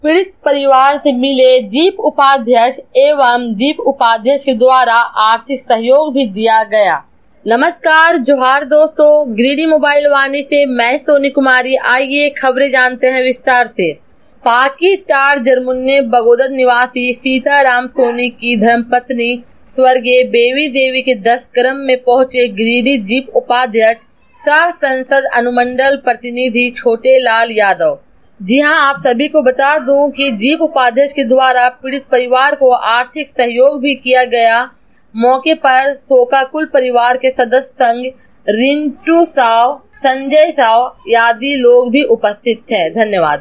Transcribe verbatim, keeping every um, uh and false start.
पीड़ित परिवार से मिले जीप उपाध्यक्ष एवं जीप उपाध्यक्ष के द्वारा आर्थिक सहयोग भी दिया गया। नमस्कार, जोहार दोस्तों, गिरिडीह मोबाइल वाणी से मैं सोनी कुमारी। आइए खबरें जानते हैं विस्तार से। पाकीटार जरमुन्ने बगोदर निवासी सीताराम सोनी की धर्मपत्नी स्वर्गीय बेबी देवी के दस क्रम में पहुंचे गिरिडीह जीप उपाध्यक्ष सह संसद अनुमंडल प्रतिनिधि छोटे लाल यादव। जी हां, आप सभी को बता दूं कि जीप उपाध्यक्ष के द्वारा पीड़ित परिवार को आर्थिक सहयोग भी किया गया। मौके पर शोकाकुल परिवार के सदस्य संग रिंटू साव, संजय साव आदि लोग भी उपस्थित थे। धन्यवाद।